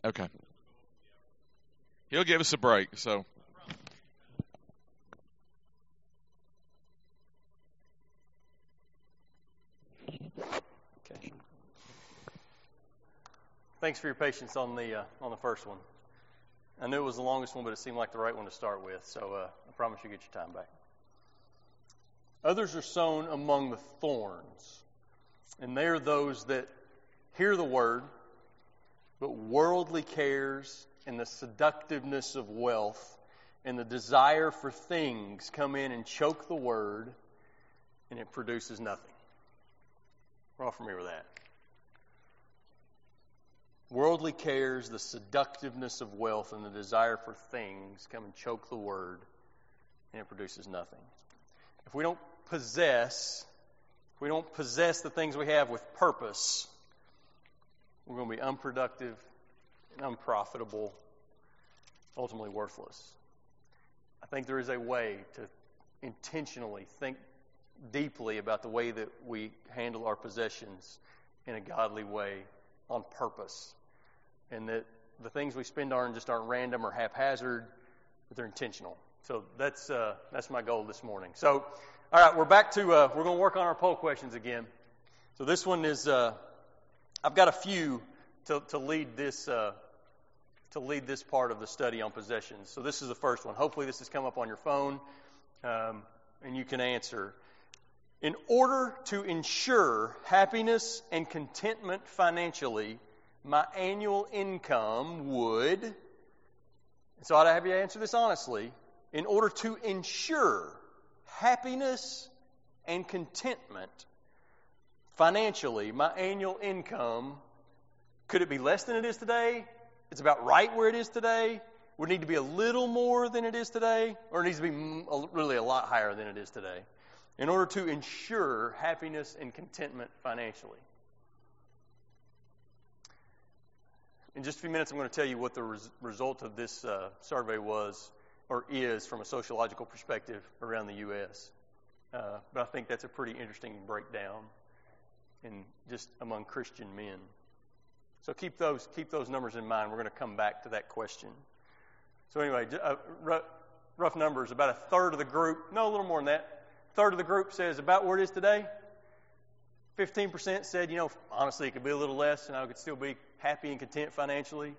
Okay. He'll give us a break, so. Okay. Thanks for your patience on the first one. I knew it was the longest one, but it seemed like the right one to start with, so I promise you get your time back. Others are sown among the thorns, and they are those that hear the word, but worldly cares and the seductiveness of wealth and the desire for things come in and choke the word, and it produces nothing. We're all familiar with that. Worldly cares, the seductiveness of wealth, and the desire for things come and choke the word, and it produces nothing. If we don't possess the things we have with purpose, we're going to be unproductive and unprofitable, ultimately worthless. I think there is a way to intentionally think deeply about the way that we handle our possessions in a godly way on purpose. And that the things we spend on just aren't random or haphazard, but they're intentional. So that's my goal this morning. So, all right, we're back to, we're going to work on our poll questions again. So this one is, I've got a few to lead this part of the study on possessions. So this is the first one. Hopefully this has come up on your phone, and you can answer. In order to ensure happiness and contentment financially, my annual income would, so I'd have you answer this honestly, in order to ensure happiness and contentment financially, my annual income, could it be less than it is today? It's about right where it is today? Would it need to be a little more than it is today? Or it needs to be really a lot higher than it is today? In order to ensure happiness and contentment financially. In just a few minutes, I'm going to tell you what the result of this survey was or is from a sociological perspective around the U.S. But I think that's a pretty interesting breakdown in just among Christian men. So keep those numbers in mind. We're going to come back to that question. So anyway, rough numbers, about a third of the group, no, a little more than that. A third of the group says about where it is today. 15% said, honestly, it could be a little less, and I could still be happy and content financially.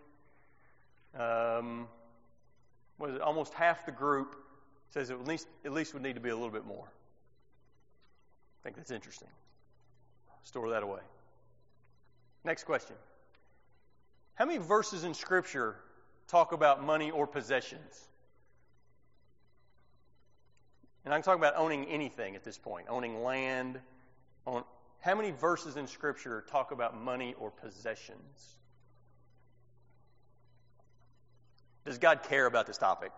Almost half the group says at least would need to be a little bit more. I think that's interesting. Store that away. Next question. How many verses in Scripture talk about money or possessions? And I'm talking about owning anything at this point, owning land. How many verses in Scripture talk about money or possessions? Does God care about this topic?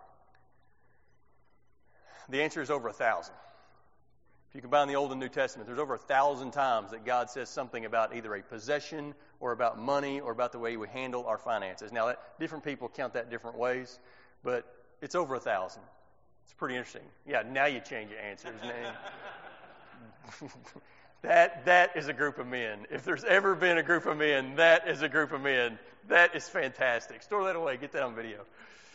The answer is over 1,000. If you combine the Old and New Testament, there's over 1,000 times that God says something about either a possession or about money or about the way we handle our finances. Now, different people count that different ways, but it's over 1,000. It's pretty interesting. Yeah, now you change your answers. That is a group of men. If there's ever been a group of men, that is a group of men. That is fantastic. Store that away. Get that on video.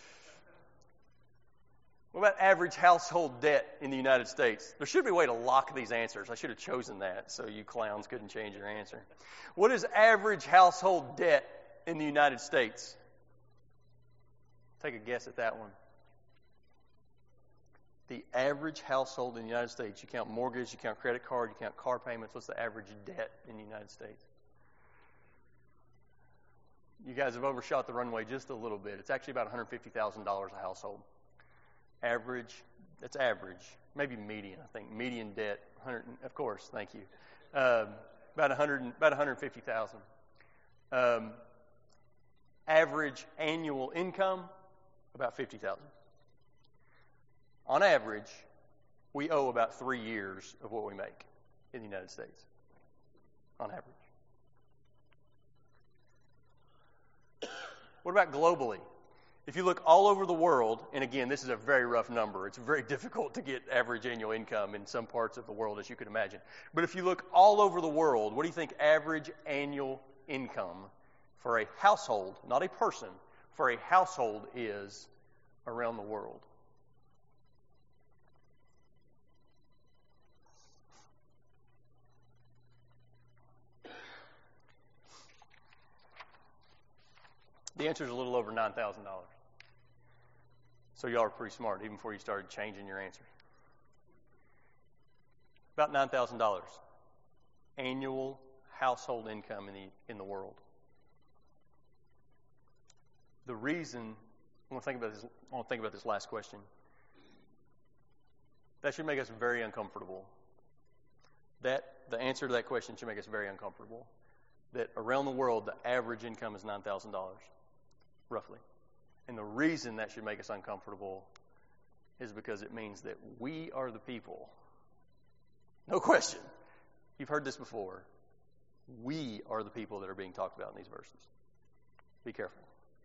What about average household debt in the United States? There should be a way to lock these answers. I should have chosen that so you clowns couldn't change your answer. What is average household debt in the United States? Take a guess at that one. The average household in the United States, you count mortgage, you count credit card, you count car payments, what's the average debt in the United States? You guys have overshot the runway just a little bit. It's actually about $150,000 a household. Average, that's average. Maybe median, I think. Median debt, 100, of course, thank you. About 150,000. Average annual income, about 50,000. On average, we owe about 3 years of what we make in the United States. On average. What about globally? If you look all over the world, and again, this is a very rough number. It's very difficult to get average annual income in some parts of the world, as you can imagine. But if you look all over the world, what do you think average annual income for a household, not a person, for a household is around the world? The answer is a little over $9,000. So y'all are pretty smart, even before you started changing your answers. About $9,000 annual household income in the world. The reason I want to think about this last question. That should make us very uncomfortable. The answer to that question should make us very uncomfortable. That around the world, the average income is $9,000, roughly. And the reason that should make us uncomfortable is because it means that we are the people. No question. You've heard this before. We are the people that are being talked about in these verses. Be careful.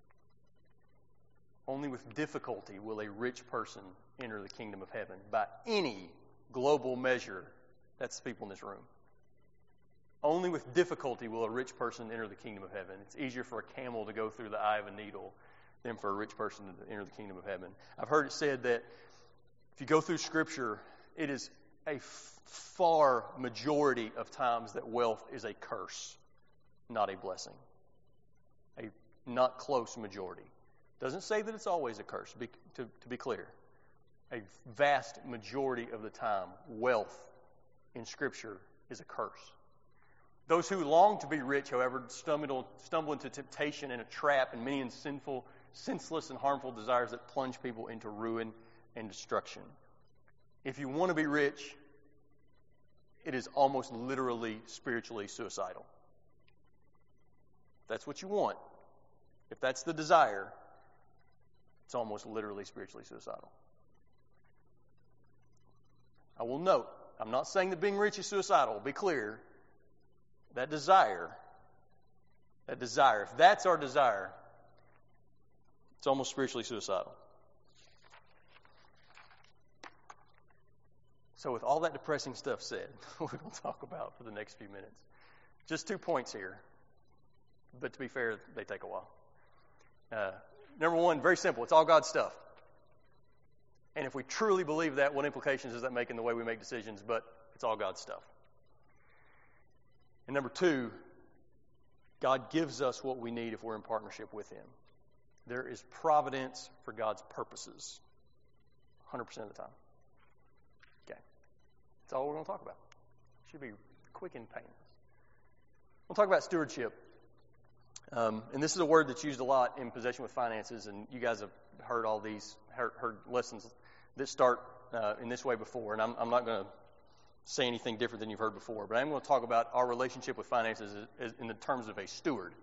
Only with difficulty will a rich person enter the kingdom of heaven. By any global measure, that's the people in this room. Only with difficulty will a rich person enter the kingdom of heaven. It's easier for a camel to go through the eye of a needle than for a rich person to enter the kingdom of heaven. I've heard it said that if you go through Scripture, it is a far majority of times that wealth is a curse, not a blessing. A not close majority. Doesn't say that it's always a curse, to be clear. A vast majority of the time, wealth in Scripture is a curse. Those who long to be rich, however, stumble into temptation and a trap and many sinful, senseless, and harmful desires that plunge people into ruin and destruction. If you want to be rich, it is almost literally spiritually suicidal. If that's what you want, if that's the desire, it's almost literally spiritually suicidal. I will note, I'm not saying that being rich is suicidal. Be clear. That desire, if that's our desire, it's almost spiritually suicidal. So with all that depressing stuff said, we're going to talk about for the next few minutes. Just 2 points here. But to be fair, they take a while. Number one, very simple. It's all God's stuff. And if we truly believe that, what implications does that make in the way we make decisions? But it's all God's stuff. And number two, God gives us what we need if we're in partnership with Him. There is providence for God's purposes 100% of the time. Okay. That's all we're going to talk about. Should be quick and painless. We'll talk about stewardship. And this is a word that's used a lot in possession with finances, and you guys have heard all these, heard lessons that start in this way before, and I'm not going to say anything different than you've heard before, but I'm going to talk about our relationship with finances in the terms of a steward.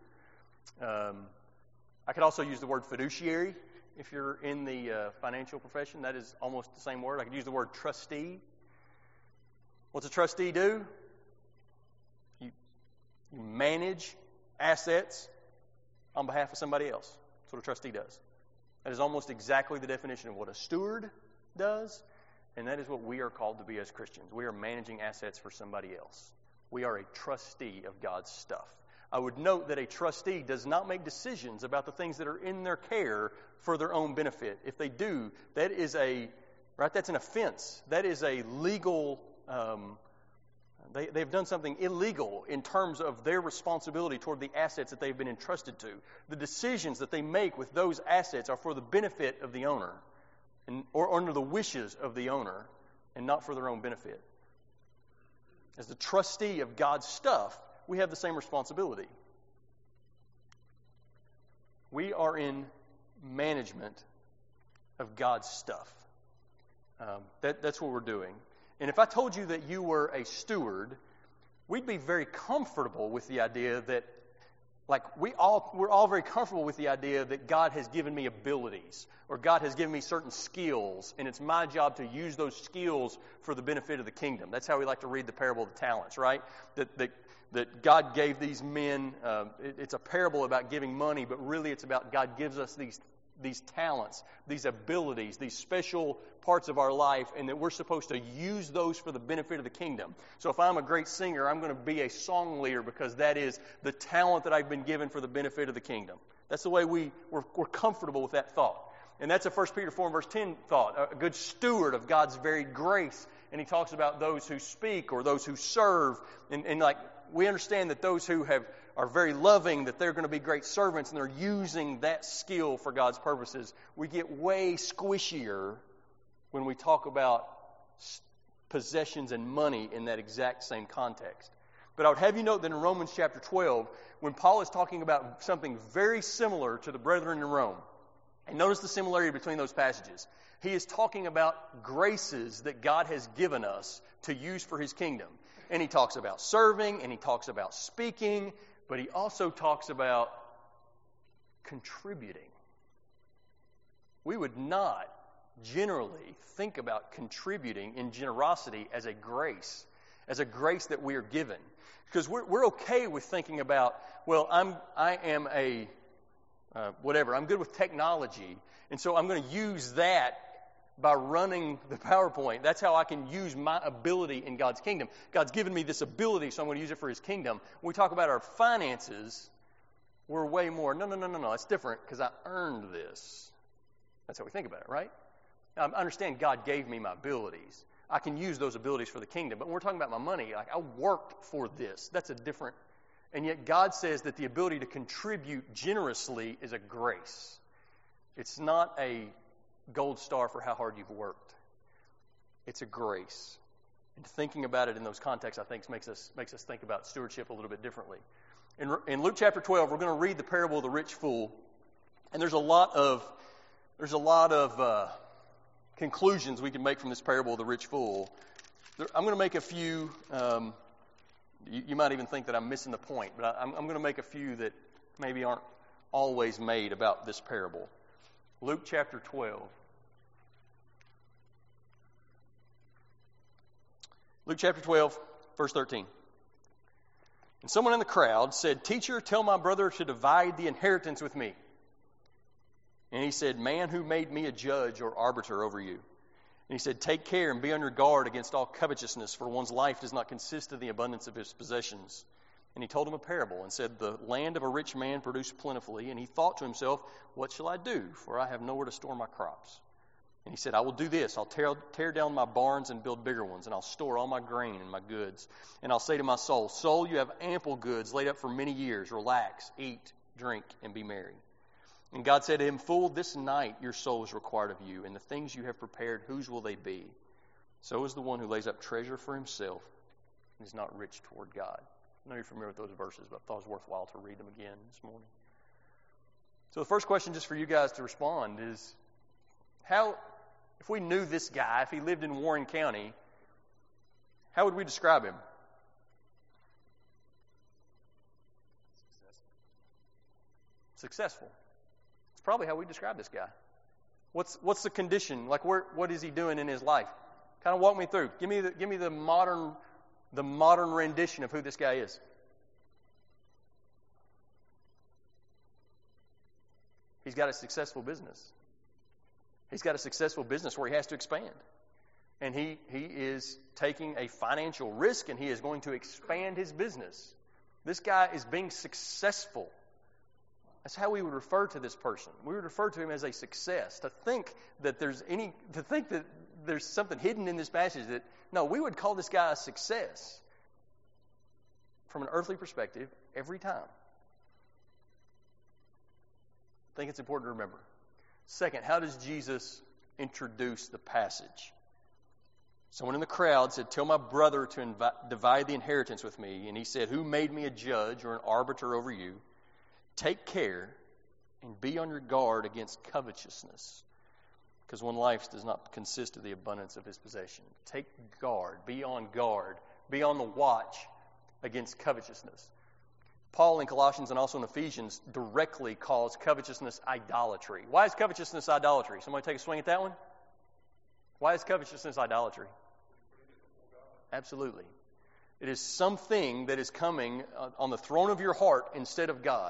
I could also use the word fiduciary if you're in the financial profession. That is almost the same word. I could use the word trustee. What's a trustee do? You manage assets on behalf of somebody else. That's what a trustee does. That is almost exactly the definition of what a steward does. And that is what we are called to be as Christians. We are managing assets for somebody else. We are a trustee of God's stuff. I would note that a trustee does not make decisions about the things that are in their care for their own benefit. If they do, that's an offense. That is a legal, they've done something illegal in terms of their responsibility toward the assets that they've been entrusted to. The decisions that they make with those assets are for the benefit of the owner. Or under the wishes of the owner, and not for their own benefit. As the trustee of God's stuff, we have the same responsibility. We are in management of God's stuff. That's what we're doing. And if I told you that you were a steward, we'd be very comfortable with the idea that, we're all very comfortable with the idea that God has given me abilities, or God has given me certain skills, and it's my job to use those skills for the benefit of the kingdom. That's how we like to read the parable of the talents, right? That God gave these men, it's a parable about giving money, but really it's about God gives us these talents, these abilities, these special parts of our life, and that we're supposed to use those for the benefit of the kingdom. So if I'm a great singer, I'm going to be a song leader because that is the talent that I've been given for the benefit of the kingdom. That's the way we're comfortable with that thought. And that's a 1 Peter 4 and verse 10 thought, a good steward of God's varied grace. And he talks about those who speak or those who serve. And like we understand that those who are very loving, that they're going to be great servants and they're using that skill for God's purposes. We get way squishier when we talk about possessions and money in that exact same context. But I would have you note that in Romans chapter 12, when Paul is talking about something very similar to the brethren in Rome, and notice the similarity between those passages. He is talking about graces that God has given us to use for His kingdom. And he talks about serving, and he talks about speaking, but he also talks about contributing. We would not generally think about contributing in generosity as a grace that we are given. Because we're okay with thinking about, well, I am a whatever. I'm good with technology, and so I'm going to use that by running the PowerPoint. That's how I can use my ability in God's kingdom. God's given me this ability, so I'm going to use it for His kingdom. When we talk about our finances, we're way more, no, it's different because I earned this. That's how we think about it, right? Now, I understand God gave me my abilities. I can use those abilities for the kingdom. But when we're talking about my money, like I worked for this. That's a different. And yet God says that the ability to contribute generously is a grace. It's not a gold star for how hard you've worked. It's a grace. And thinking about it in those contexts, I think, makes us think about stewardship a little bit differently. In Luke chapter 12, we're going to read the parable of the rich fool. And there's a lot of conclusions we can make from this parable of the rich fool. I'm going to make a few. You might even think that I'm missing the point, but I'm going to make a few that maybe aren't always made about this parable. Luke chapter 12. Luke chapter 12, verse 13. And someone in the crowd said, "Teacher, tell my brother to divide the inheritance with me." And he said, "Man, who made me a judge or arbiter over you?" And he said, "Take care and be on your guard against all covetousness, for one's life does not consist of the abundance of his possessions." And he told him a parable and said, "The land of a rich man produced plentifully, and he thought to himself, 'What shall I do? For I have nowhere to store my crops.' And he said, 'I will do this. I'll tear down my barns and build bigger ones, and I'll store all my grain and my goods. And I'll say to my soul, Soul, you have ample goods laid up for many years. Relax, eat, drink, and be merry.' And God said to him, 'Fool, this night your soul is required of you, and the things you have prepared, whose will they be? So is the one who lays up treasure for himself and is not rich toward God.'" I know you're familiar with those verses, but I thought it was worthwhile to read them again this morning. So the first question just for you guys to respond is, if we knew this guy, if he lived in Warren County, how would we describe him? Successful. It's probably how we describe this guy. What's the condition? Like, what is he doing in his life? Kind of walk me through. Give me the modern rendition of who this guy is. He's got a successful business. He's got a successful business where he has to expand. And he is taking a financial risk, and he is going to expand his business. This guy is being successful. That's how we would refer to this person. We would refer to him as a success. To think that there's something hidden in this passage we would call this guy a success from an earthly perspective every time. I think it's important to remember. Second, how does Jesus introduce the passage? Someone in the crowd said, "Tell my brother to divide the inheritance with me." And he said, "Who made me a judge or an arbiter over you? Take care and be on your guard against covetousness, because one's life does not consist of the abundance of his possession." Take guard, be on the watch against covetousness. Paul in Colossians and also in Ephesians directly calls covetousness idolatry. Why is covetousness idolatry? Somebody take a swing at that one? Why is covetousness idolatry? Absolutely. It is something that is coming on the throne of your heart instead of God.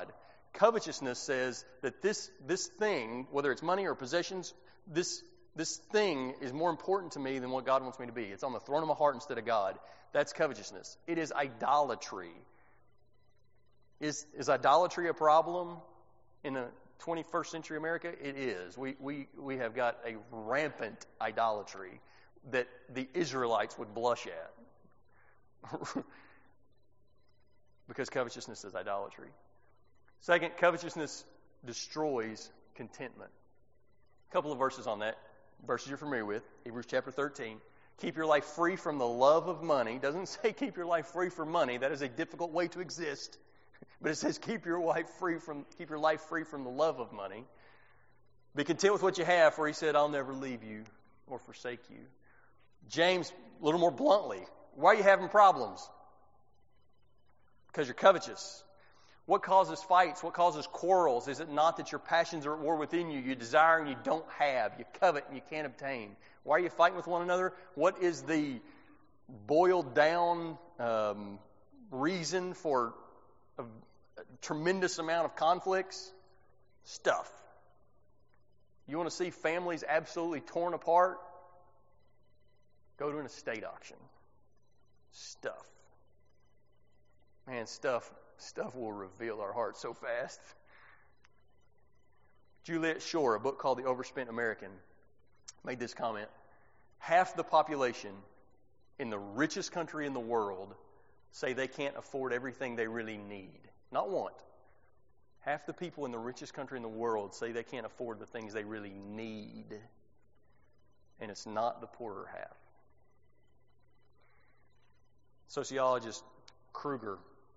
Covetousness says that this thing, whether it's money or possessions, this thing is more important to me than what God wants me to be. It's on the throne of my heart instead of God. That's covetousness. It is idolatry. Is idolatry a problem in the 21st century America? It is. We have got a rampant idolatry that the Israelites would blush at. Because covetousness is idolatry. Second, covetousness destroys contentment. A couple of verses on that. Verses you're familiar with. Hebrews chapter 13. Keep your life free from the love of money. It doesn't say keep your life free from money. That is a difficult way to exist. But it says keep your life free from the love of money. Be content with what you have, for he said, I'll never leave you or forsake you. James, a little more bluntly, why are you having problems? Because you're covetous. What causes fights? What causes quarrels? Is it not that your passions are at war within you? You desire and you don't have. You covet and you can't obtain. Why are you fighting with one another? What is the boiled down reason for a tremendous amount of conflicts? Stuff. You want to see families absolutely torn apart? Go to an estate auction. Stuff. Man, stuff will reveal our hearts so fast. Juliet Shore, a book called The Overspent American, made this comment. Half the population in the richest country in the world say they can't afford everything they really need. Not want. Half the people in the richest country in the world say they can't afford the things they really need. And it's not the poorer half. Sociologist Kruger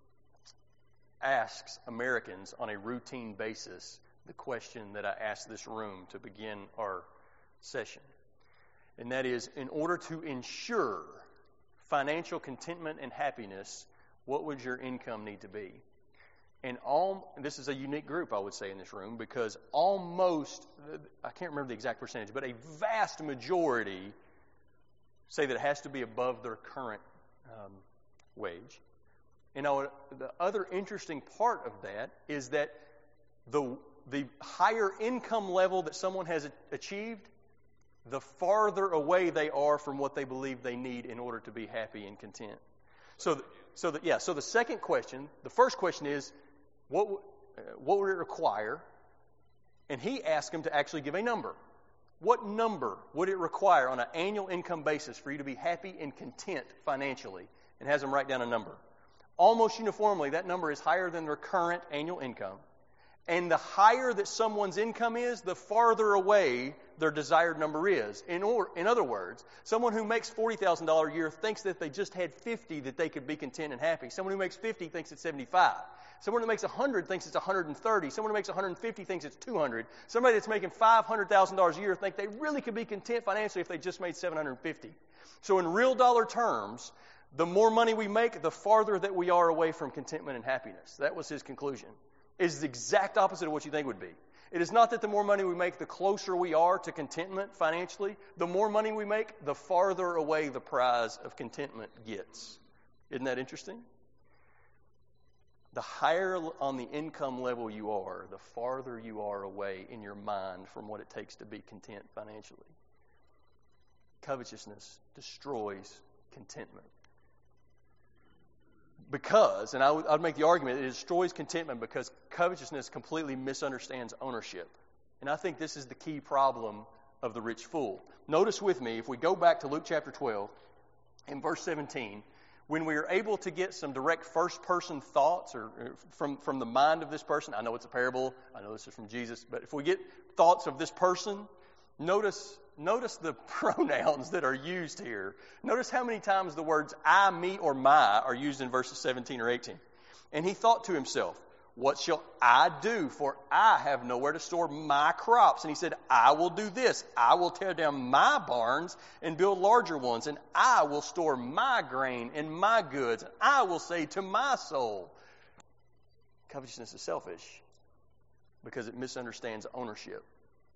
asks Americans on a routine basis the question that I asked this room to begin our session. And that is, in order to ensure financial contentment and happiness, what would your income need to be? And this is a unique group, I would say, in this room, because almost, I can't remember the exact percentage, but a vast majority say that it has to be above their current wage. And the other interesting part of that is that the higher income level that someone has achieved, the farther away they are from what they believe they need in order to be happy and content. So the second question, the first question is, what would it require? And he asked him to actually give a number. What number would it require on an annual income basis for you to be happy and content financially? And has him write down a number. Almost uniformly, that number is higher than their current annual income. And the higher that someone's income is, the farther away their desired number is. In other words, someone who makes $40,000 a year thinks that they just had 50 that they could be content and happy. Someone who makes 50 thinks it's 75. Someone who makes 100 thinks it's 130. Someone who makes 150 thinks it's 200. Somebody that's making $500,000 a year thinks they really could be content financially if they just made 750. So in real dollar terms, the more money we make, the farther that we are away from contentment and happiness. That was his conclusion. It is the exact opposite of what you think would be. It is not that the more money we make, the closer we are to contentment financially. The more money we make, the farther away the prize of contentment gets. Isn't that interesting? The higher on the income level you are, the farther you are away in your mind from what it takes to be content financially. Covetousness destroys contentment. Because, and I'd make the argument, it destroys contentment because covetousness completely misunderstands ownership. And I think this is the key problem of the rich fool. Notice with me, if we go back to Luke chapter 12, in verse 17, when we are able to get some direct first-person thoughts or from the mind of this person, I know it's a parable, I know this is from Jesus, but if we get thoughts of this person, notice the pronouns that are used here. Notice how many times the words I, me, or my are used in verses 17 or 18. And he thought to himself, what shall I do? For I have nowhere to store my crops. And he said, I will do this. I will tear down my barns and build larger ones. And I will store my grain and my goods. And I will say to my soul, covetousness is selfish because it misunderstands ownership.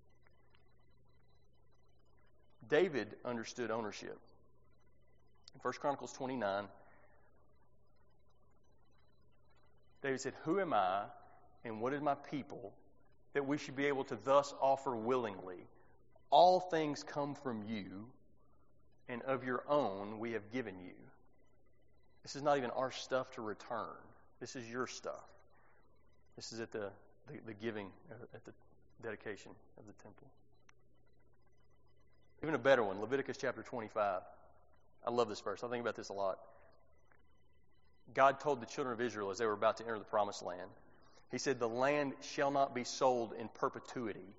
David understood ownership. In 1 Chronicles 29, David said, who am I and what is my people, that we should be able to thus offer willingly. All things come from you, and of your own we have given you. This is not even our stuff to return. This is your stuff. This is at the giving, at the dedication of the temple. Even a better one, Leviticus chapter 25. I love this verse. I think about this a lot. God told the children of Israel as they were about to enter the promised land, He said, the land shall not be sold in perpetuity,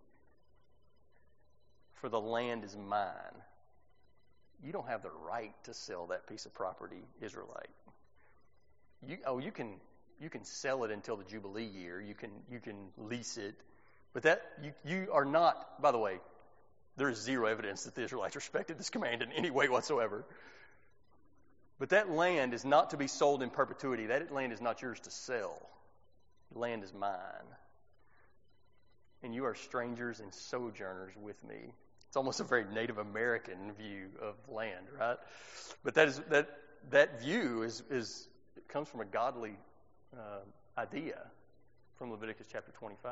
for the land is mine. You don't have the right to sell that piece of property, Israelite. You can sell it until the Jubilee year. You can lease it. But that you are not, by the way, there is zero evidence that the Israelites respected this command in any way whatsoever. But that land is not to be sold in perpetuity. That land is not yours to sell. The land is mine. And you are strangers and sojourners with me. It's almost a very Native American view of land, right? But that view is comes from a godly idea from Leviticus chapter 25.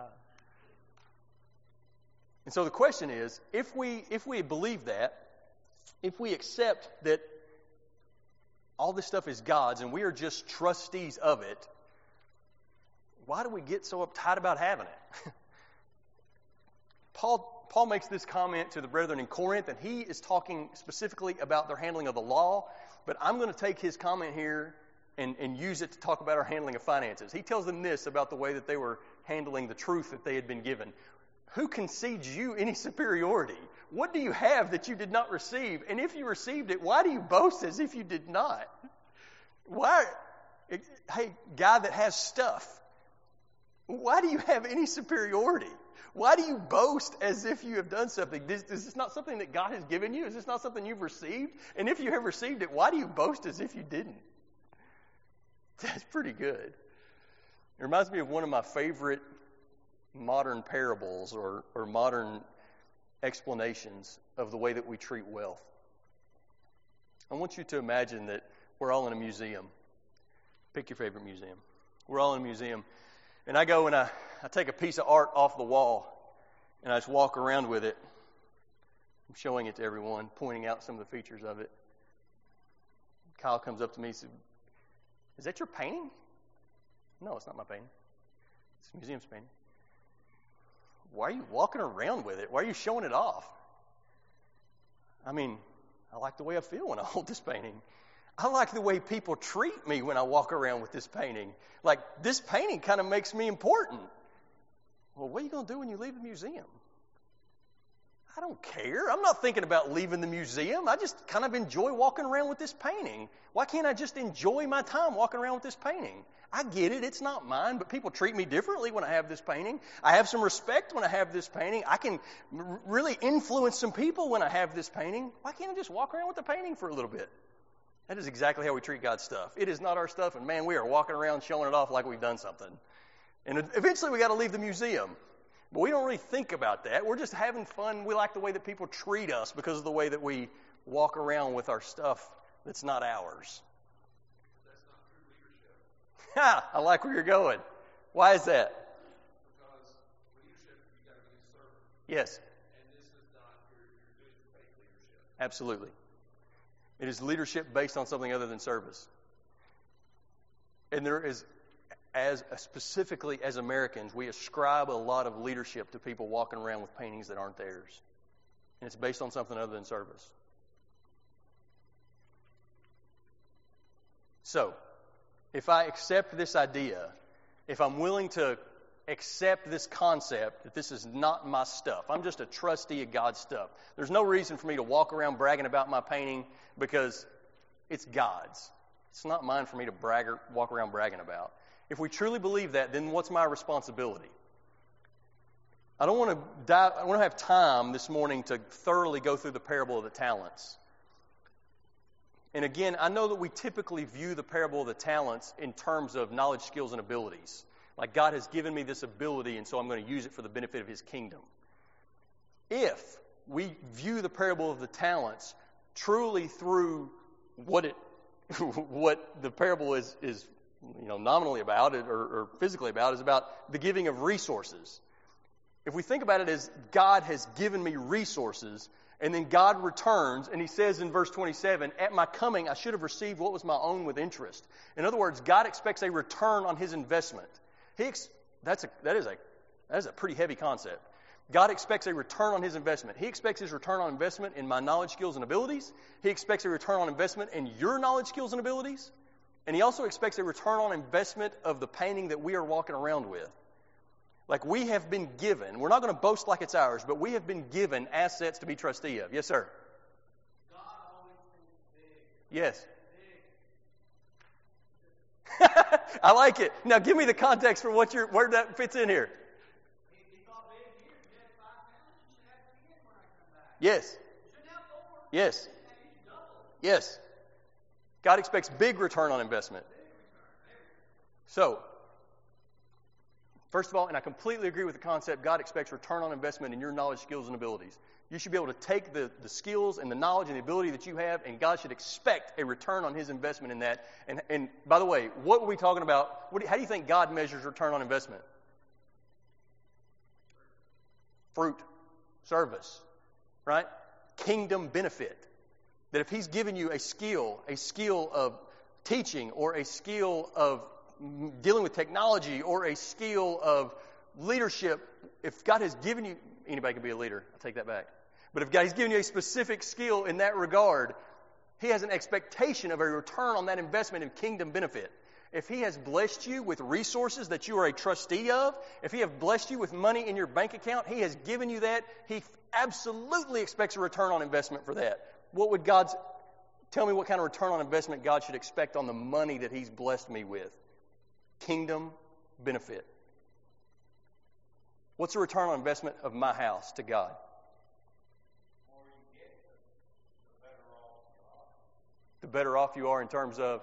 And so the question is, if we believe that, if we accept that all this stuff is God's and we are just trustees of it, why do we get so uptight about having it? Paul makes this comment to the brethren in Corinth, and he is talking specifically about their handling of the law, but I'm going to take his comment here and use it to talk about our handling of finances. He tells them this about the way that they were handling the truth that they had been given. Who concedes you any superiority? What do you have that you did not receive? And if you received it, why do you boast as if you did not? Why? Hey, guy that has stuff, why do you have any superiority? Why do you boast as if you have done something? Is this not something that God has given you? Is this not something you've received? And if you have received it, why do you boast as if you didn't? That's pretty good. It reminds me of one of my favorite modern parables or modern explanations of the way that we treat wealth. I want you to imagine that we're all in a museum. Pick your favorite museum. We're all in a museum. And I go and I take a piece of art off the wall and I just walk around with it. I'm showing it to everyone, pointing out some of the features of it. Kyle comes up to me and says, "Is that your painting?" "No, it's not my painting. It's the museum's painting." "Why are you walking around with it? Why are you showing it off?" I mean, I like the way I feel when I hold this painting. I like the way people treat me when I walk around with this painting. Like, this painting kind of makes me important. Well, what are you going to do when you leave the museum? I don't care. I'm not thinking about leaving the museum. I just kind of enjoy walking around with this painting. Why can't I just enjoy my time walking around with this painting? I get it. It's not mine, but people treat me differently when I have this painting. I have some respect when I have this painting. I can really influence some people when I have this painting. Why can't I just walk around with the painting for a little bit? That is exactly how we treat God's stuff. It is not our stuff, and man, we are walking around showing it off like we've done something. And eventually we got to leave the museum. But we don't really think about that. We're just having fun. We like the way that people treat us because of the way that we walk around with our stuff that's not ours. That's not true leadership. I like where you're going. Why is that? Because leadership, you got to be a servant. Yes. And this is not, you're doing fake leadership. Absolutely. It is leadership based on something other than service. And there is, specifically as Americans, we ascribe a lot of leadership to people walking around with paintings that aren't theirs. And it's based on something other than service. So, if I accept this idea, if I'm willing to accept this concept that this is not my stuff, I'm just a trustee of God's stuff. There's no reason for me to walk around bragging about my painting because it's God's. It's not mine for me to walk around bragging about. If we truly believe that, then what's my responsibility? I don't want to have time this morning to thoroughly go through the parable of the talents. And again, I know that we typically view the parable of the talents in terms of knowledge, skills, and abilities. Like, God has given me this ability, and so I'm going to use it for the benefit of His kingdom. If we view the parable of the talents truly through what the parable is nominally about it or physically about is about the giving of resources. If we think about it as God has given me resources, and then God returns, and he says in verse 27, at my coming I should have received what was my own with interest. In other words, God expects a return on his investment. That is a pretty heavy concept. God expects a return on his investment. He expects his return on investment in my knowledge, skills, and abilities. He expects a return on investment in your knowledge, skills, and abilities. And he also expects a return on investment of the painting that we are walking around with. Like we have been given, we're not going to boast like it's ours, but we have been given assets to be trustee of. Yes, sir? God always thinks big. Yes. I like it. Now give me the context for where that fits in here. He thought big here. You had 5 talents. You should have 10 when I come back. Yes. You shouldn't have 4. Yes. You should double. Yes. God expects big return on investment. So, first of all, and I completely agree with the concept, God expects return on investment in your knowledge, skills, and abilities. You should be able to take the skills and the knowledge and the ability that you have, and God should expect a return on his investment in that. And by the way, what are we talking about? How do you think God measures return on investment? Fruit, service, right? Kingdom benefit. That if he's given you a skill of teaching, or a skill of dealing with technology, or a skill of leadership, if God has given you, anybody can be a leader, I take that back. But if God has given you a specific skill in that regard, he has an expectation of a return on that investment in kingdom benefit. If he has blessed you with resources that you are a trustee of, if he has blessed you with money in your bank account, he has given you that, he absolutely expects a return on investment for that. Tell me what kind of return on investment God should expect on the money that he's blessed me with. Kingdom benefit. What's the return on investment of my house to God? The more you get, the better off you are. The better off you are in terms of?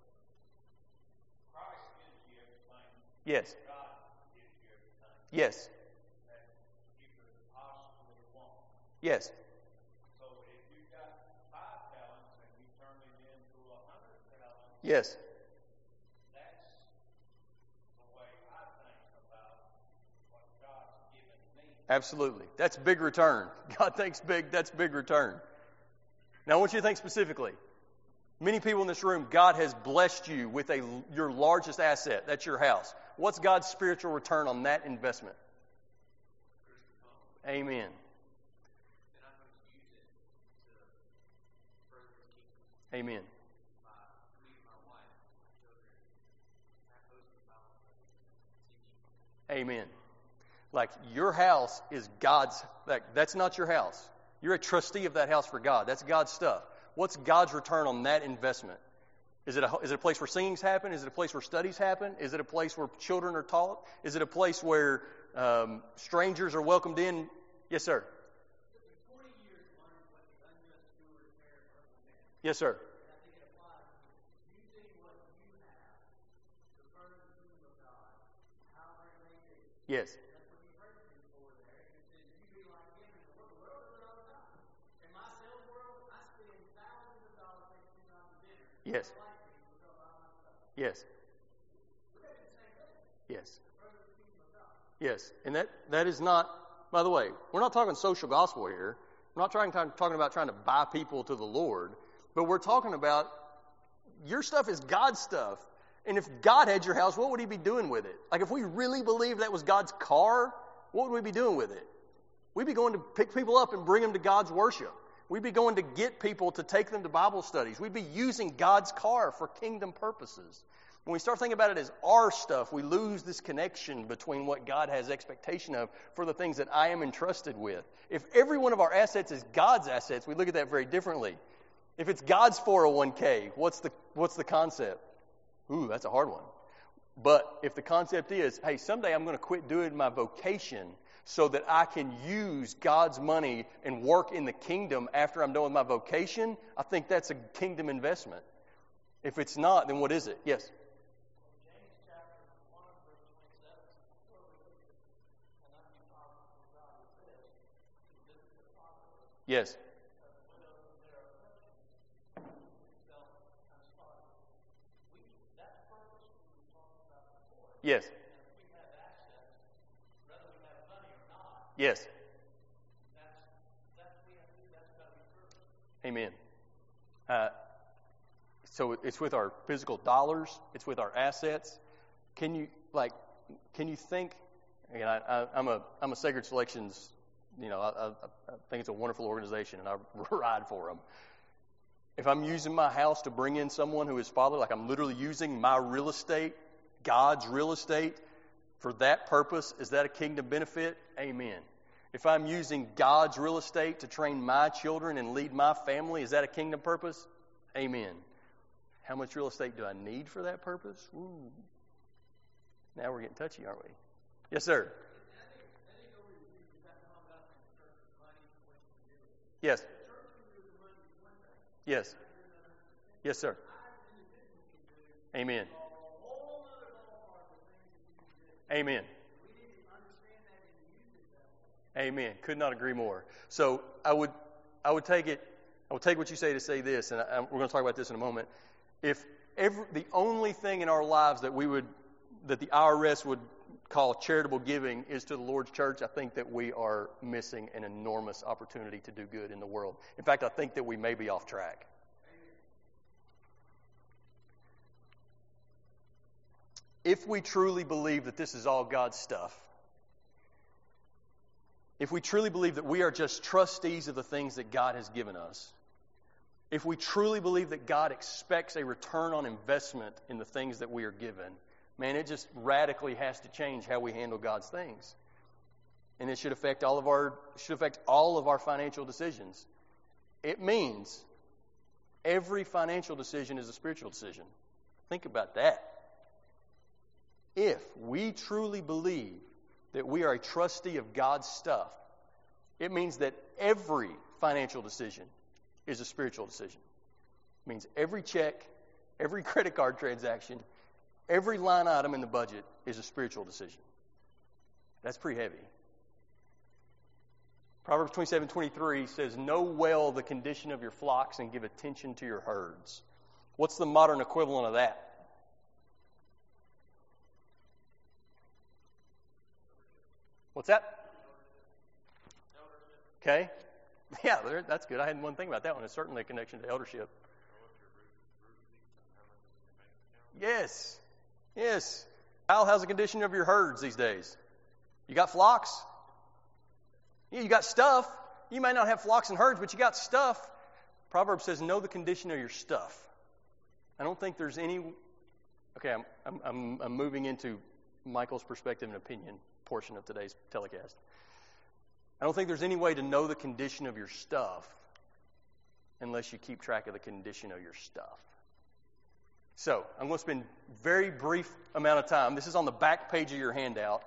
Christ gives you everything. Yes. God gives you everything. Yes. That you could possibly want. Yes. So if you've got 5 talents and you turn it into 100 talents, Yes. that's the way I think about what God's given me. Absolutely. That's big return. God thinks big, that's big return. Now I want you to think specifically. Many people in this room, God has blessed you with your largest asset. That's your house. What's God's spiritual return on that investment? Amen. Then I'm going to use it to further His kingdom. Amen. Me, my wife, my children, my husband, my teaching. Amen. Like your house is God's, that's not your house. You're a trustee of that house for God. That's God's stuff. What's God's return on that investment? Is it a place where singings happen? Is it a place where studies happen? Is it a place where children are taught? Is it a place where strangers are welcomed in? Yes, sir. 40 years learning what the unjust steward inherit from the man. Yes, sir. And I think it applies to using what you have to further the kingdom of God, however it may be. Yes. That's what you heard me for there. It says, you be like him in the world is all the time. In my sales world, I spend thousands of dollars taking people out to dinner. Yes. I like me because I buy my stuff. Yes. We're doing the same thing. Yes. Further the kingdom of God. Yes. And that is not, by the way, we're not talking social gospel here. We're not talking about trying to buy people to the Lord. But we're talking about your stuff is God's stuff. And if God had your house, what would he be doing with it? Like if we really believed that was God's car, what would we be doing with it? We'd be going to pick people up and bring them to God's worship. We'd be going to get people to take them to Bible studies. We'd be using God's car for kingdom purposes. When we start thinking about it as our stuff, we lose this connection between what God has expectation of for the things that I am entrusted with. If every one of our assets is God's assets, we look at that very differently. If it's God's 401k, what's the concept? Ooh, that's a hard one. But if the concept is, hey, someday I'm going to quit doing my vocation so that I can use God's money and work in the kingdom after I'm done with my vocation, I think that's a kingdom investment. If it's not, then what is it? Yes? James chapter 1, verse 27, before we look at and not be powerful for God, it says, to live the fatherless, Yes. widows and their afflictions, self-unspotted. That purpose Yes. And if we have access, whether we have money or not, Yes. that's we have to do. That's got to be first. Amen. So it's with our physical dollars. It's with our assets. Can you think? Again, I'm a Sacred Selections. I think it's a wonderful organization, and I ride for them. If I'm using my house to bring in someone who is fatherly, like I'm literally using my real estate, God's real estate, for that purpose, is that a kingdom benefit? Amen. If I'm using God's real estate to train my children and lead my family, is that a kingdom purpose? Amen. How much real estate do I need for that purpose? Ooh. Now we're getting touchy, aren't we? Yes, sir. Yes. Yes. Yes, sir. Amen. Amen. Amen. Could not agree more. So I would take what you say to say this, and we're going to talk about this in a moment. If the only thing in our lives that the IRS would call charitable giving is to the Lord's church, I think that we are missing an enormous opportunity to do good in the world. In fact, I think that we may be off track. If we truly believe that this is all God's stuff, if we truly believe that we are just trustees of the things that God has given us, if we truly believe that God expects a return on investment in the things that we are given, man, it just radically has to change how we handle God's things. And it should affect all of our financial decisions. It means every financial decision is a spiritual decision. Think about that. If we truly believe that we are a trustee of God's stuff, it means that every financial decision is a spiritual decision. It means every check, every credit card transaction, every line item in the budget is a spiritual decision. That's pretty heavy. Proverbs 27:23 says, "Know well the condition of your flocks and give attention to your herds." What's the modern equivalent of that? What's that? Okay. Yeah, that's good. I hadn't one thing about that one. It's certainly a connection to eldership. Yes. Yes. How's the condition of your herds these days? You got flocks? Yeah, you got stuff. You may not have flocks and herds, but you got stuff. Proverbs says, know the condition of your stuff. I don't think there's any... Okay, I'm moving into Michael's perspective and opinion portion of today's telecast. I don't think there's any way to know the condition of your stuff unless you keep track of the condition of your stuff. So, I'm going to spend a very brief amount of time. This is on the back page of your handout.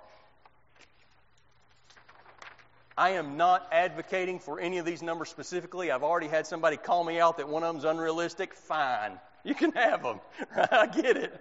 I am not advocating for any of these numbers specifically. I've already had somebody call me out that one of them's unrealistic. Fine. You can have them. I get it.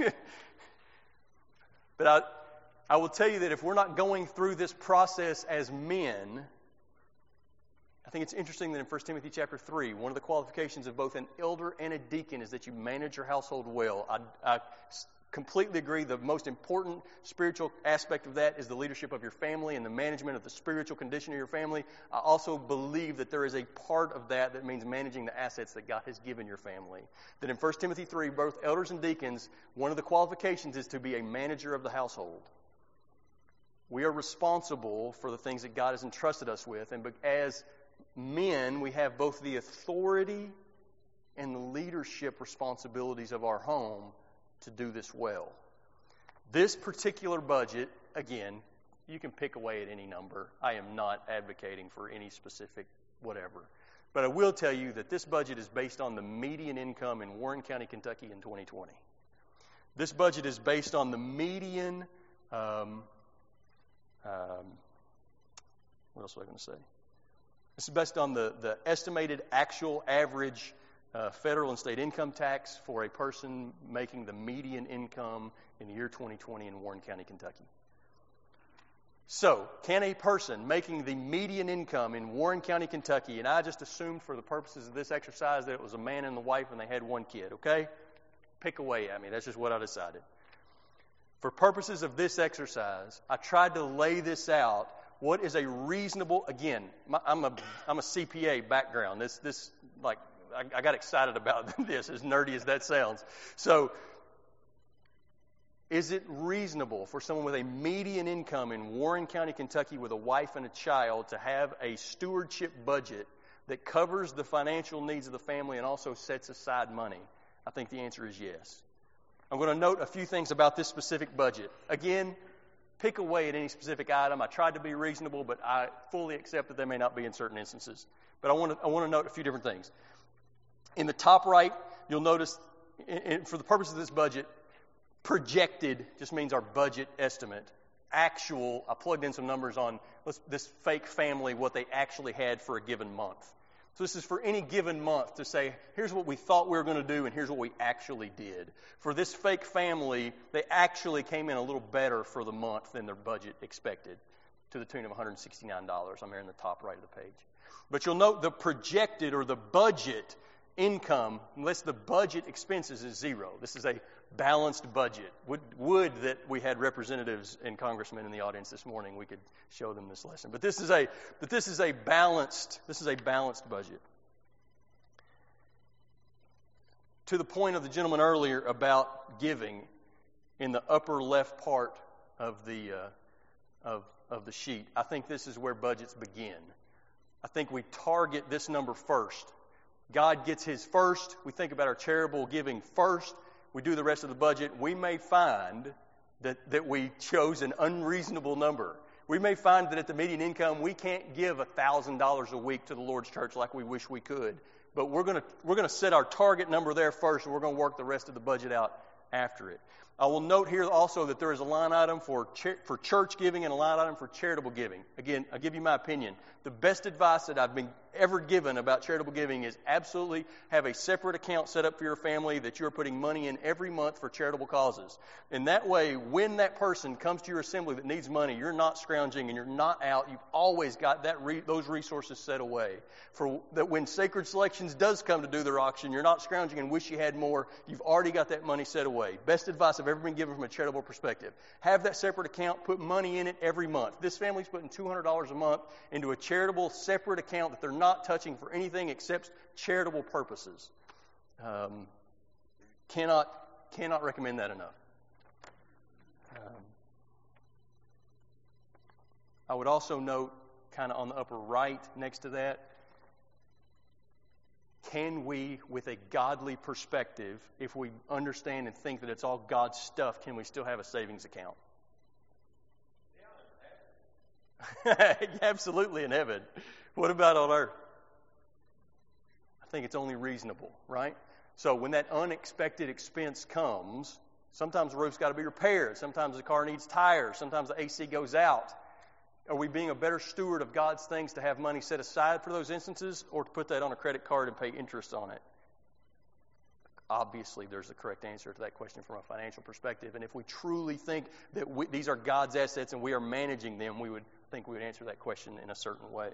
But I will tell you that if we're not going through this process as men, I think it's interesting that in 1 Timothy chapter 3, one of the qualifications of both an elder and a deacon is that you manage your household well. I completely agree. The most important spiritual aspect of that is the leadership of your family and the management of the spiritual condition of your family. I also believe that there is a part of that means managing the assets that God has given your family. That in 1 Timothy 3, both elders and deacons, one of the qualifications is to be a manager of the household. We are responsible for the things that God has entrusted us with, and as men, we have both the authority and the leadership responsibilities of our home to do this well. This particular budget, again, you can pick away at any number. I am not advocating for any specific whatever. But I will tell you that this budget is based on the median income in Warren County, Kentucky in 2020. This budget is based on the median... what else was I going to say? This is based on the estimated actual average federal and state income tax for a person making the median income in the year 2020 in Warren County, Kentucky. So, can a person making the median income in Warren County, Kentucky, and I just assumed for the purposes of this exercise that it was a man and the wife and they had one kid, okay? Pick away at me. That's just what I decided. For purposes of this exercise, I tried to lay this out. What is a reasonable, again, I'm a CPA background. I got excited about this, as nerdy as that sounds. So, is it reasonable for someone with a median income in Warren County, Kentucky, with a wife and a child to have a stewardship budget that covers the financial needs of the family and also sets aside money? I think the answer is yes. I'm going to note a few things about this specific budget. Again, pick away at any specific item. I tried to be reasonable, but I fully accept that they may not be in certain instances. But I want to note a few different things. In the top right, you'll notice, for the purpose of this budget, projected just means our budget estimate. Actual, I plugged in some numbers on this fake family, what they actually had for a given month. So this is for any given month to say, here's what we thought we were going to do, and here's what we actually did. For this fake family, they actually came in a little better for the month than their budget expected, to the tune of $169. I'm here in the top right of the page. But you'll note the projected or the budget income, unless the budget expenses is zero. This is a balanced budget. Would that we had representatives and congressmen in the audience this morning, we could show them this lesson. But this is a balanced budget. To the point of the gentleman earlier about giving, in the upper left part of the sheet, I think this is where budgets begin. I think we target this number first. God gets His first. We think about our charitable giving first. We do the rest of the budget. We may find that we chose an unreasonable number. We may find that at the median income, we can't give $1,000 a week to the Lord's church like we wish we could. But we're going to set our target number there first, and we're going to work the rest of the budget out after it. I will note here also that there is a line item for church giving and a line item for charitable giving. Again, I'll give you my opinion. The best advice that I've been ever given about charitable giving is absolutely have a separate account set up for your family that you're putting money in every month for charitable causes. And that way, when that person comes to your assembly that needs money, you're not scrounging and you're not out. You've always got those resources set away. For that when Sacred Selections does come to do their auction, you're not scrounging and wish you had more. You've already got that money set away. Best advice I've ever been given from a charitable perspective. Have that separate account, put money in it every month. This family's putting $200 a month into a charitable separate account that they're not touching for anything except charitable purposes. Cannot recommend that enough. I would also note, kind of on the upper right next to that, can we, with a godly perspective, if we understand and think that it's all God's stuff, can we still have a savings account? Absolutely in heaven. What about on earth? I think it's only reasonable, right? So when that unexpected expense comes, sometimes the roof's got to be repaired. Sometimes the car needs tires. Sometimes the AC goes out. Are we being a better steward of God's things to have money set aside for those instances or to put that on a credit card and pay interest on it? Obviously, there's the correct answer to that question from a financial perspective. And if we truly think that these are God's assets and we are managing them, we would answer that question in a certain way.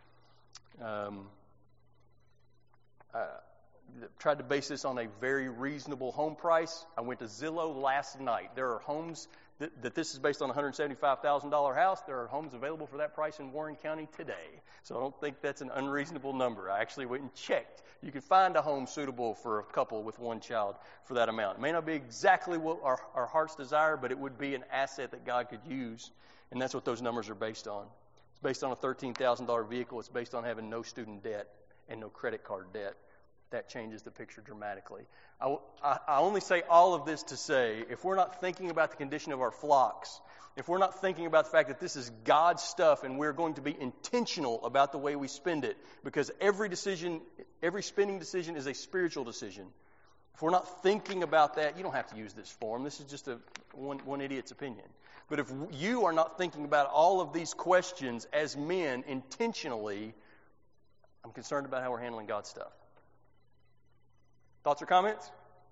Tried to base this on a very reasonable home price. I went to Zillow last night. There are homes that this is based on a $175,000 house. There are homes available for that price in Warren County today. So I don't think that's an unreasonable number. I actually went and checked. You can find a home suitable for a couple with one child for that amount. It may not be exactly what our heart's desire, but it would be an asset that God could use. And that's what those numbers are based on. It's based on a $13,000 vehicle. It's based on having no student debt and no credit card debt. That changes the picture dramatically. I only say all of this to say, if we're not thinking about the condition of our flocks, if we're not thinking about the fact that this is God's stuff and we're going to be intentional about the way we spend it, because every spending decision is a spiritual decision. If we're not thinking about that, you don't have to use this form. This is just one idiot's opinion. But if you are not thinking about all of these questions as men intentionally, I'm concerned about how we're handling God's stuff. Thoughts or comments?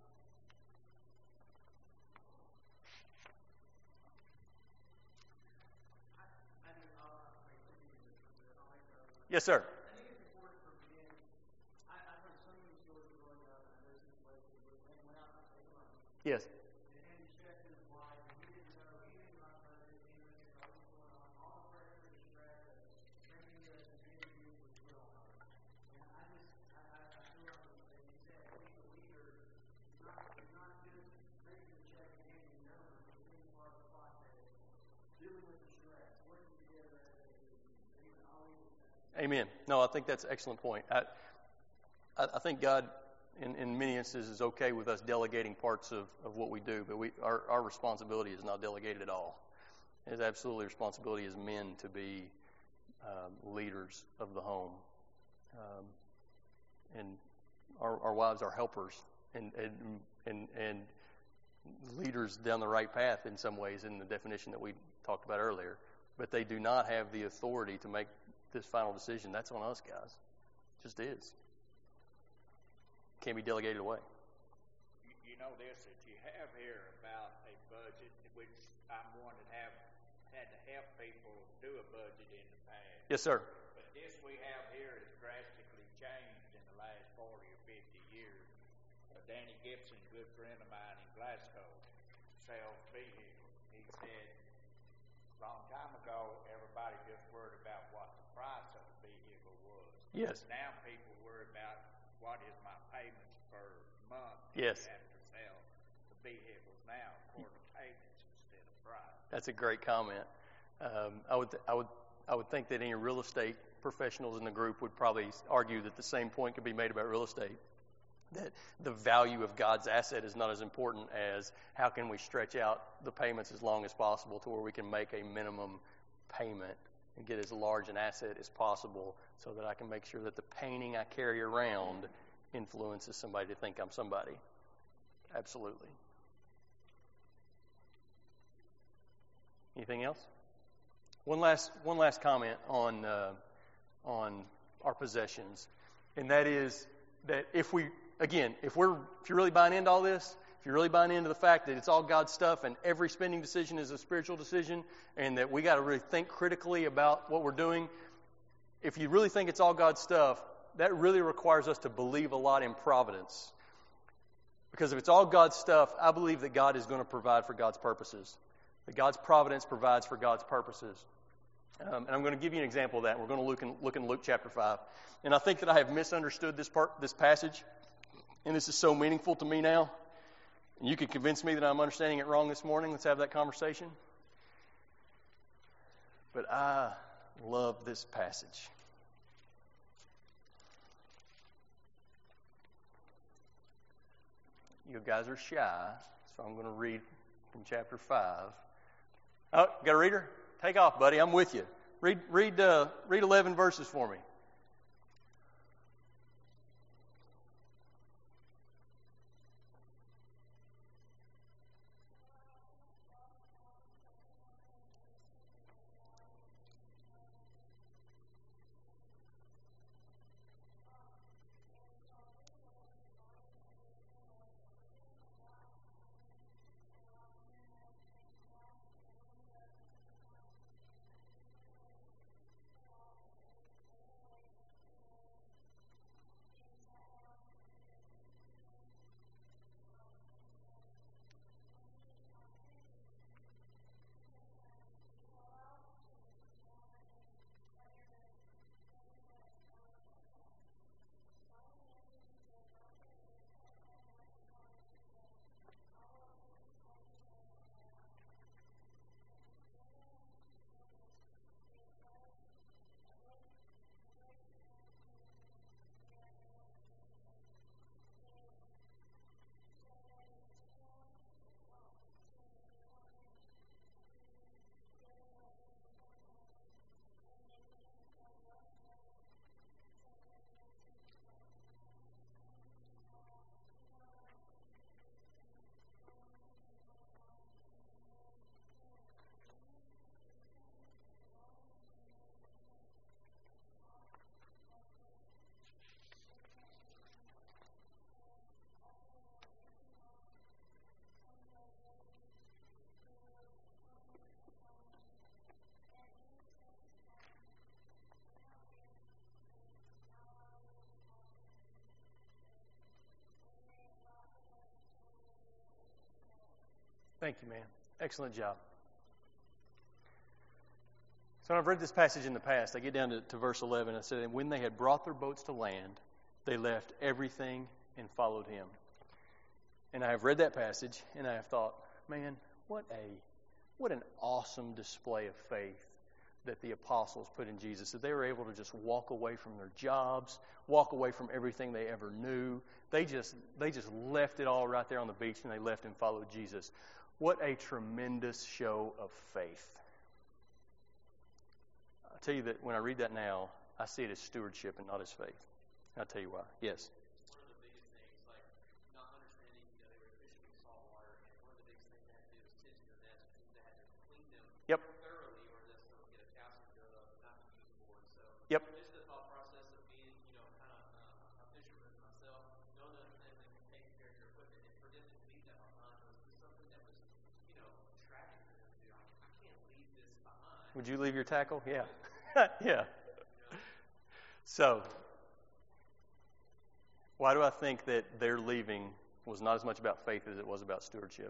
Yes, sir. I think it's important for men. I've heard so many stories growing up, and I know situations where men went out and saved money. Yes. And he checked his wife, and he didn't Amen. No, I think that's an excellent point. I think God, in many instances, is okay with us delegating parts of what we do, but our responsibility is not delegated at all. It is absolutely responsibility as men to be leaders of the home. And our wives are helpers and leaders down the right path in some ways in the definition that we talked about earlier. But they do not have the authority to make this final decision. That's on us, guys. It just is. Can't be delegated away. You know this, that you have here about a budget, which I'm one that have had to help people do a budget in the past. Yes, sir. But this we have here has drastically changed in the last 40 or 50 years. Danny Gibson, a good friend of mine in Glasgow, sells vehicles. He said, a long time ago, everybody just worried about what the price of the vehicle was. Yes. Now people worry about what is my payments per month. Yes. You have to sell the vehicles now according to payments instead of price. That's a great comment. I would think that any real estate professionals in the group would probably argue that the same point could be made about real estate. That the value of God's asset is not as important as how can we stretch out the payments as long as possible to where we can make a minimum payment and get as large an asset as possible so that I can make sure that the painting I carry around influences somebody to think I'm somebody. Absolutely. Anything else? One last comment on our possessions, and that is that if you're really buying into all this, if you're really buying into the fact that it's all God's stuff and every spending decision is a spiritual decision and that we got to really think critically about what we're doing, if you really think it's all God's stuff, that really requires us to believe a lot in providence. Because if it's all God's stuff, I believe that God is going to provide for God's purposes. That God's providence provides for God's purposes. And I'm going to give you an example of that. We're going to look in Luke chapter 5. And I think that I have misunderstood this passage. And this is so meaningful to me now. And you can convince me that I'm understanding it wrong this morning. Let's have that conversation. But I love this passage. You guys are shy, so I'm going to read from chapter 5. Oh, got a reader? Take off, buddy. I'm with you. Read 11 verses for me. Thank you, man. Excellent job. So when I've read this passage in the past, I get down to verse 11. I said, and when they had brought their boats to land, they left everything and followed him. And I have read that passage, and I have thought, man, what an awesome display of faith that the apostles put in Jesus, that they were able to just walk away from their jobs, walk away from everything they ever knew. They just left it all right there on the beach, and they left and followed Jesus. What a tremendous show of faith. I'll tell you that when I read that now, I see it as stewardship and not as faith. I'll tell you why. Yes? One of the biggest things, like not understanding, they were fishing in salt water, and one of the biggest things they had to do was tend to their nets, means they had to clean them Yep. thoroughly, or else they'll get a calcium buildup and not be usable. And so, Yep. just the thought process of being, kind of a fisherman myself, knowing that understanding they can take care of your equipment, and for them to leave that behind was just something that was, tragic for them to do. I can't leave this behind. Would you leave your tackle? Yeah. Yeah. So, why do I think that their leaving was not as much about faith as it was about stewardship?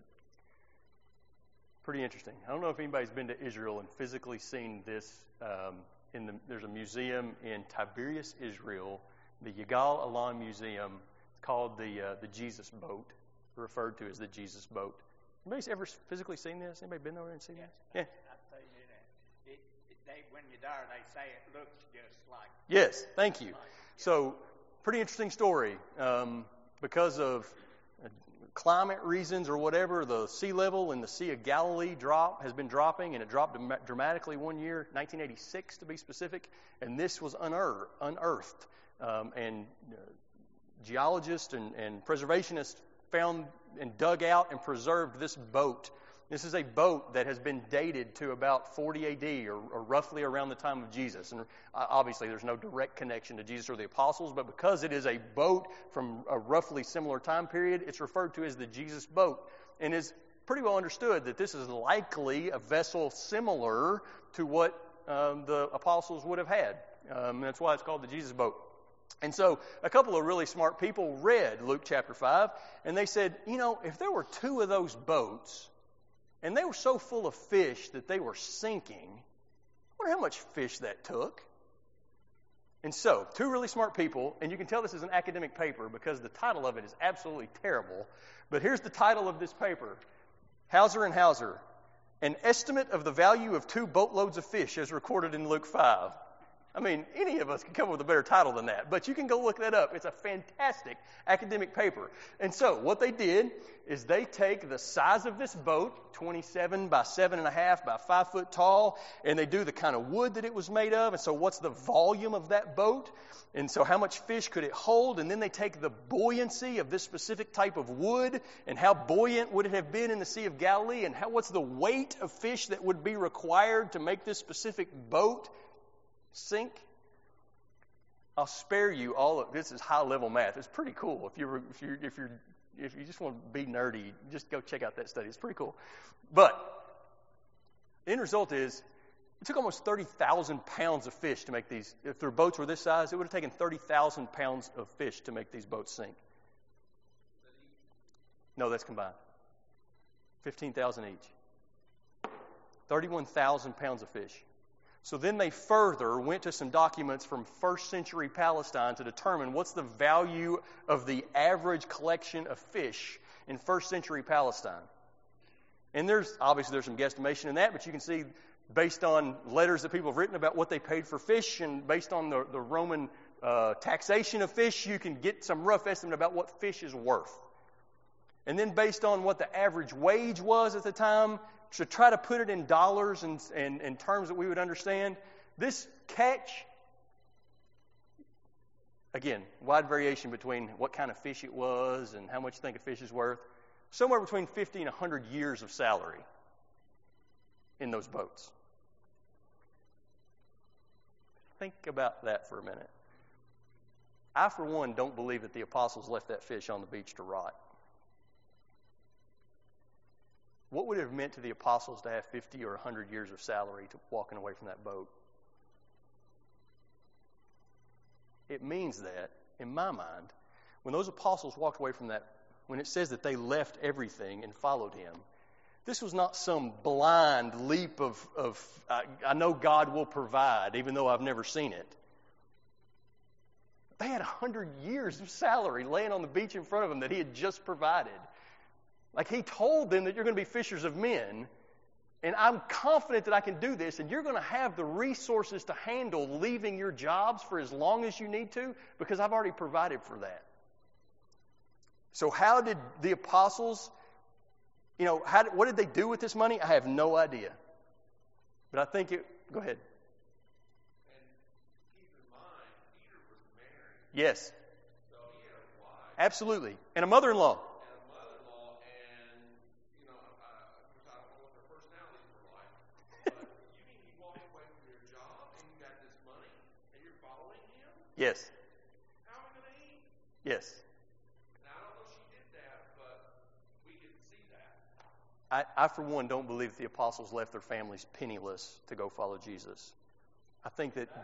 Pretty interesting. I don't know if anybody's been to Israel and physically seen this. There's a museum in Tiberias, Israel, the Yigal Allon Museum, called the Jesus Boat, referred to as the Jesus Boat. Anybody's ever physically seen this? Anybody been over there and seen Yes, this? Yeah. I've seen it. When you're there, they say it looks just like. Yes, thank you. So, pretty interesting story. Because of climate reasons or whatever, the sea level in the Sea of Galilee has been dropping, and it dropped dramatically one year, 1986 to be specific, and this was unearthed. And geologists and preservationists found and dug out and preserved this boat. This is a boat that has been dated to about 40 AD or roughly around the time of Jesus. And obviously there's no direct connection to Jesus or the apostles, but because it is a boat from a roughly similar time period, it's referred to as the Jesus boat. And it's pretty well understood that this is likely a vessel similar to what the apostles would have had. That's why it's called the Jesus boat. And so a couple of really smart people read Luke chapter 5, and they said, if there were two of those boats, and they were so full of fish that they were sinking, I wonder how much fish that took. And so, two really smart people, and you can tell this is an academic paper because the title of it is absolutely terrible, but here's the title of this paper. Hauser and Hauser, an estimate of the value of 2 boatloads of fish as recorded in Luke 5. I mean, any of us can come up with a better title than that, but you can go look that up. It's a fantastic academic paper. And so what they did is they take the size of this boat, 27 by 7.5 by 5 foot tall, and they do the kind of wood that it was made of. And so what's the volume of that boat? And so how much fish could it hold? And then they take the buoyancy of this specific type of wood, and how buoyant would it have been in the Sea of Galilee, and what's the weight of fish that would be required to make this specific boat sink. I'll spare you all of this. Is high level math. It's pretty cool. If you just want to be nerdy, just go check out that study. It's pretty cool. But the end result is it took almost 30,000 pounds of fish to make these. If their boats were this size, it would have taken 30,000 pounds of fish to make these boats sink. No, that's combined. 15,000 each. 31,000 pounds of fish. So then they further went to some documents from first century Palestine to determine what's the value of the average collection of fish in first century Palestine. And there's some guesstimation in that, but you can see based on letters that people have written about what they paid for fish, and based on the Roman taxation of fish, you can get some rough estimate about what fish is worth. And then based on what the average wage was at the time, to try to put it in dollars and terms that we would understand, this catch, again, wide variation between what kind of fish it was and how much you think a fish is worth, somewhere between 50 and 100 years of salary in those boats. Think about that for a minute. I, for one, don't believe that the apostles left that fish on the beach to rot. What would it have meant to the apostles to have 50 or 100 years of salary to walking away from that boat? It means that, in my mind, when those apostles walked away from that, when it says that they left everything and followed him, this was not some blind leap of I know God will provide, even though I've never seen it. They had 100 years of salary laying on the beach in front of them that he had just provided. Like he told them that you're going to be fishers of men, And I'm confident that I can do this, and you're going to have the resources to handle leaving your jobs for as long as you need to, because I've already provided for that. So how did the apostles, what did they do with this money? I have no idea. But I think go ahead. And keep in mind, Peter was married. Yes. So he had a wife. Absolutely. And a mother-in-law. And a mother-in-law, and, I don't know what their personalities were like, but you mean you walk away from your job and you got this money and you're following him? Yes. How are we going to eat? Yes. Now, I don't know if she did that, but we can see that. I, for one, don't believe that the apostles left their families penniless to go follow Jesus. I think that...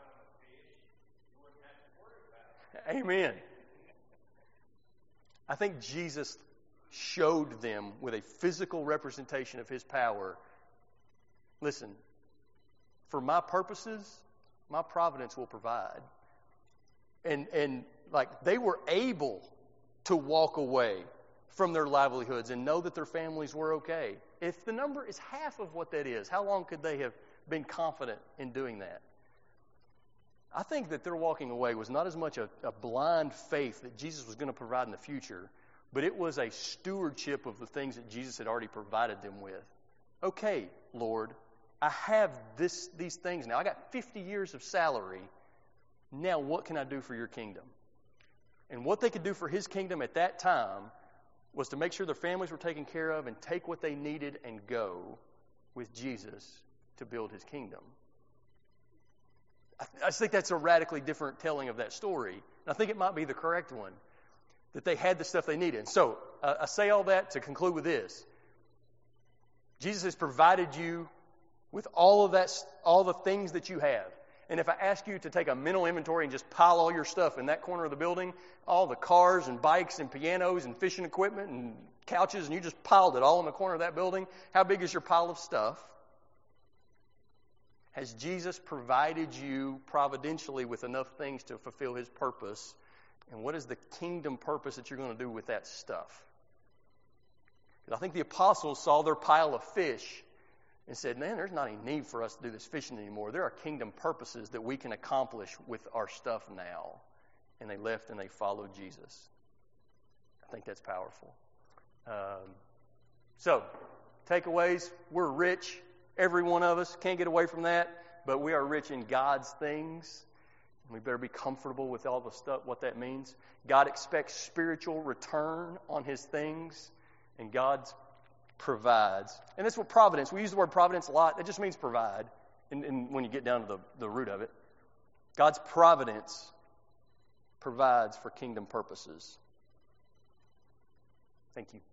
Amen. I think Jesus showed them with a physical representation of his power. Listen, for my purposes, my providence will provide. And they were able to walk away from their livelihoods and know that their families were okay. If the number is half of what that is, how long could they have been confident in doing that? I think that their walking away was not as much a blind faith that Jesus was going to provide in the future, but it was a stewardship of the things that Jesus had already provided them with. Okay, Lord, I have these things now. I got 50 years of salary. Now what can I do for your kingdom? And what they could do for his kingdom at that time was to make sure their families were taken care of and take what they needed and go with Jesus to build his kingdom. I just think that's a radically different telling of that story. And I think it might be the correct one, that they had the stuff they needed. So I say all that to conclude with this. Jesus has provided you with all of that, all the things that you have. And if I ask you to take a mental inventory and just pile all your stuff in that corner of the building, all the cars and bikes and pianos and fishing equipment and couches, and you just piled it all in the corner of that building, how big is your pile of stuff? Has Jesus provided you providentially with enough things to fulfill his purpose? And what is the kingdom purpose that you're going to do with that stuff? Because I think the apostles saw their pile of fish and said, man, there's not any need for us to do this fishing anymore. There are kingdom purposes that we can accomplish with our stuff now. And they left and they followed Jesus. I think that's powerful. So, takeaways, we're rich. Every one of us can't get away from that, but we are rich in God's things. We better be comfortable with all the stuff, what that means. God expects spiritual return on his things, and God provides. And that's what providence, we use the word providence a lot. It just means provide, and when you get down to the root of it. God's providence provides for kingdom purposes. Thank you.